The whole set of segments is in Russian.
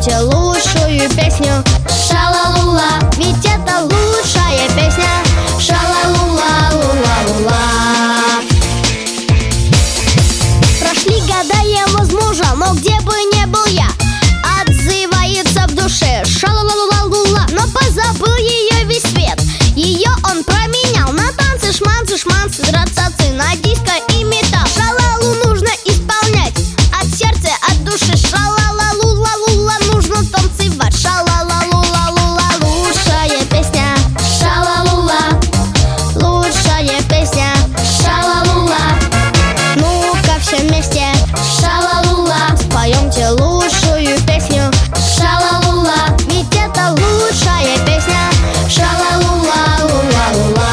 Споемте лучшую песню. Ша-ла-лу-ла, ведь это лучшая песня. Ша-ла-лу-ла, лу-ла-лу-ла. Прошли года, я возмужа, но где бы не был я, отзывается в душе ша-ла-ла-ла-ла-ла. Но позабыл ее весь свет, ее он променял на танцы, шманцы, шманцы, драцацы, на диско и металл. Ша-ла-лу нужно исполнять от сердца, от души. Ша-ла-ла-лу-ла-лу-ла, нужно танцевать. Ша-ла-ла-лу-ла-лу-ла, лучшая песня. Ша-ла-лу-ла, лучшая песня. Ша-ла-лу-ла, ну-ка все вместе. Ша-ла-лу-ла, споемте лучшую песню. Ша-ла-лу-ла, ведь это лучшая песня. Ша-ла-лу-ла, лу-ла-лу-ла.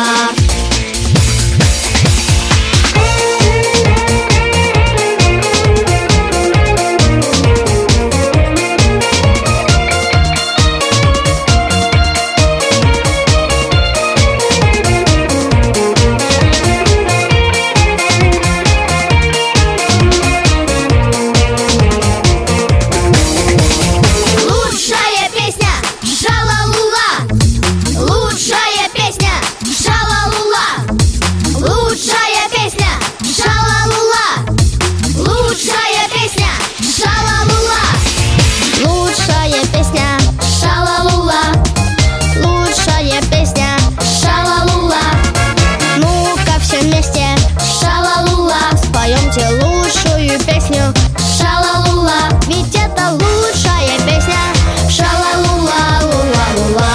Лучшая песня. Ша-ла-лу-ла, лучшая песня. Ша-ла-лу-ла, лучшая песня. Ша-ла-лу-ла, лучшая песня. Ша-ла-лу-ла, лучшая песня. Ша-ла-лу-ла, лучшая песня. Ша-ла-лу-ла, ну-ка все вместе. Ша-ла-лу-ла, споемте лучшую песню. Ша-ла-лу-ла, ведь это лучшая песня. Ша-ла-лу-ла, лу-ла-лу-ла.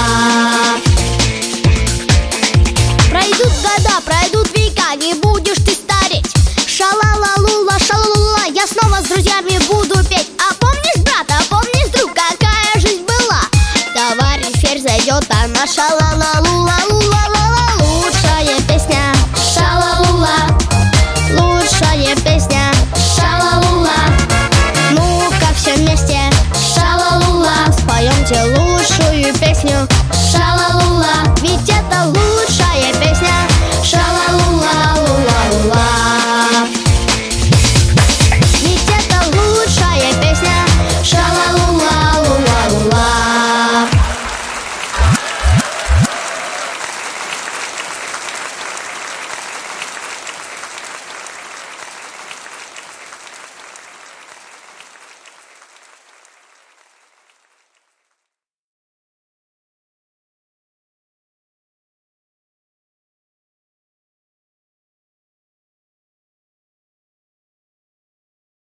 Пройдут года, пройдут века, не будешь ты стареть. Ша-ла-ла-лу-ла, ша-ла-лу-ла, я снова с друзьями буду петь. А помнишь, брат, а помнишь, друг, какая жизнь была? Товарищ Ферзь зайдет, а на ша